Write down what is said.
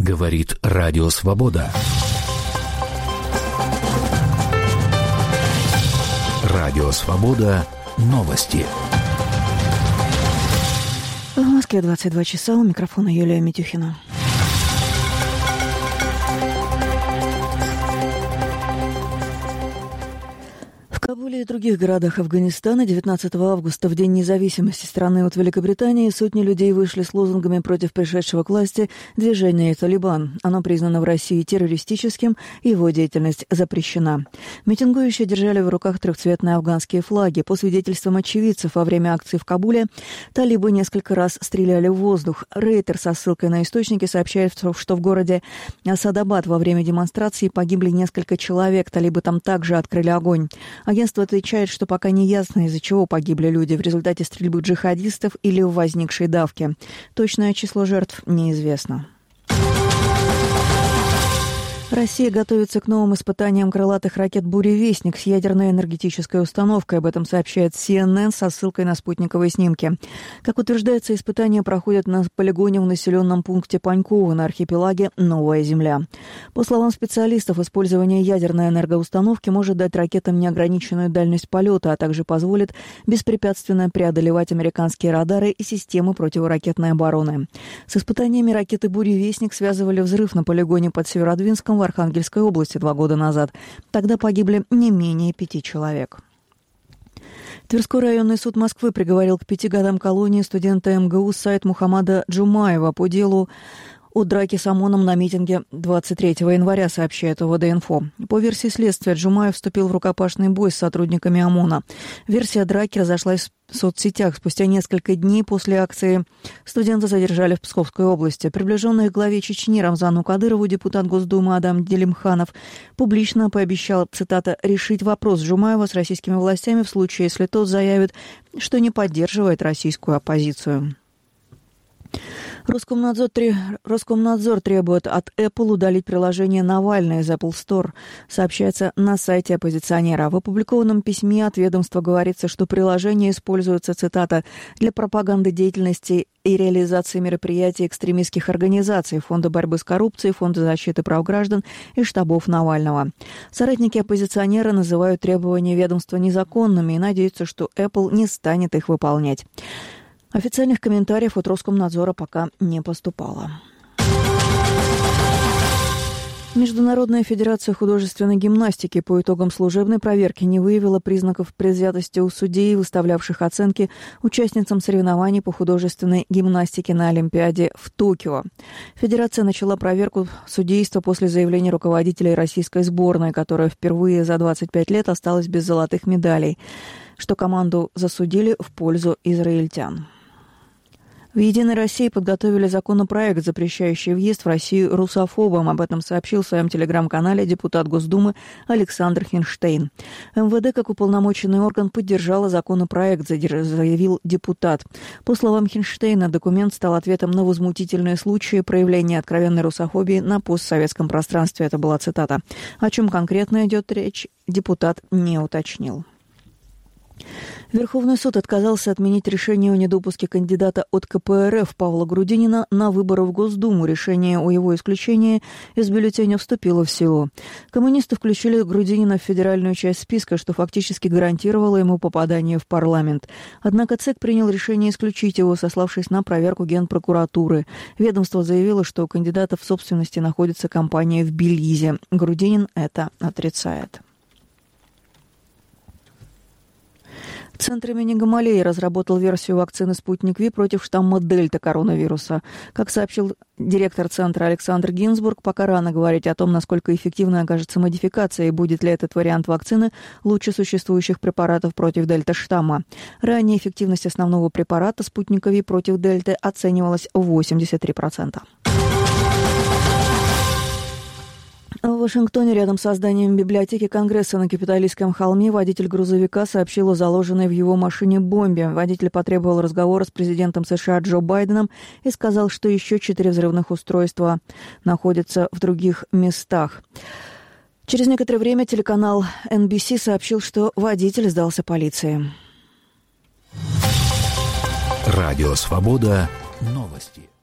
Говорит Радио Свобода. Радио Свобода. Новости. В Москве 22 часа. У микрофона Юлия Митюхина. В Кабуле и других городах Афганистана 19 августа, в День независимости страны от Великобритании, сотни людей вышли с лозунгами против пришедшего к власти движения «Талибан». Оно признано в России террористическим, и его деятельность запрещена. Митингующие держали в руках трехцветные афганские флаги. По свидетельствам очевидцев, во время акции в Кабуле талибы несколько раз стреляли в воздух. Рейтер со ссылкой на источники сообщает, что в городе Асадабад во время демонстрации погибли несколько человек. Талибы там также открыли огонь. Агентство отвечает, что пока не ясно, из-за чего погибли люди, в результате стрельбы джихадистов или в возникшей давке. Точное число жертв неизвестно. Россия готовится к новым испытаниям крылатых ракет «Буревестник» с ядерной энергетической установкой. Об этом сообщает CNN со ссылкой на спутниковые снимки. Как утверждается, испытания проходят на полигоне в населенном пункте Паньково на архипелаге Новая Земля. По словам специалистов, использование ядерной энергоустановки может дать ракетам неограниченную дальность полета, а также позволит беспрепятственно преодолевать американские радары и системы противоракетной обороны. С испытаниями ракеты «Буревестник» связывали взрыв на полигоне под Северодвинском в Архангельской области 2 года назад. Тогда погибли не менее 5 человек. Тверской районный суд Москвы приговорил к 5 годам колонии студента МГУ Саид Мухаммада Джумаева по делу о драке с ОМОНом на митинге 23 января, сообщает ОВД-Инфо. По версии следствия, Джумаев вступил в рукопашный бой с сотрудниками ОМОНа. Версия драки разошлась в соцсетях. Спустя несколько дней после акции студента задержали в Псковской области. Приближенный к главе Чечни Рамзану Кадырову депутат Госдумы Адам Делимханов публично пообещал, цитата, «решить вопрос Джумаева с российскими властями в случае, если тот заявит, что не поддерживает российскую оппозицию». Роскомнадзор требует от Apple удалить приложение «Навальный» из Apple Store, сообщается на сайте оппозиционера. В опубликованном письме от ведомства говорится, что приложение используется, цитата, «для пропаганды деятельности и реализации мероприятий экстремистских организаций, Фонда борьбы с коррупцией, Фонда защиты прав граждан и штабов Навального». Соратники оппозиционера называют требования ведомства незаконными и надеются, что Apple не станет их выполнять. Официальных комментариев от Роскомнадзора пока не поступало. Международная федерация художественной гимнастики по итогам служебной проверки не выявила признаков предвзятости у судей, выставлявших оценки участницам соревнований по художественной гимнастике на Олимпиаде в Токио. Федерация начала проверку судейства после заявления руководителей российской сборной, которая впервые за 25 лет осталась без золотых медалей, что команду засудили в пользу израильтян. В «Единой России» подготовили законопроект, запрещающий въезд в Россию русофобам. Об этом сообщил в своем телеграм-канале депутат Госдумы Александр Хинштейн. МВД, как уполномоченный орган, поддержала законопроект, заявил депутат. По словам Хинштейна, документ стал ответом на возмутительные случаи проявления откровенной русофобии на постсоветском пространстве. Это была цитата. О чем конкретно идет речь, депутат не уточнил. Верховный суд отказался отменить решение о недопуске кандидата от КПРФ Павла Грудинина на выборы в Госдуму. Решение о его исключении из бюллетеня вступило в силу. Коммунисты включили Грудинина в федеральную часть списка, что фактически гарантировало ему попадание в парламент. Однако ЦИК принял решение исключить его, сославшись на проверку Генпрокуратуры. Ведомство заявило, что у кандидата в собственности находится компания в Белизе. Грудинин это отрицает. Центр имени Гамалеи разработал версию вакцины «Спутник Ви» против штамма Дельта коронавируса. Как сообщил директор центра Александр Гинзбург, пока рано говорить о том, насколько эффективной окажется модификация и будет ли этот вариант вакцины лучше существующих препаратов против дельта-штамма. Ранее эффективность основного препарата «Спутника Ви» против дельты оценивалась в 83%. В Вашингтоне, рядом с зданием библиотеки Конгресса на Капитолийском холме, водитель грузовика сообщил о заложенной в его машине бомбе. Водитель потребовал разговора с президентом США Джо Байденом и сказал, что еще 4 взрывных устройства находятся в других местах. Через некоторое время телеканал NBC сообщил, что водитель сдался полиции. Радио «Свобода». Новости.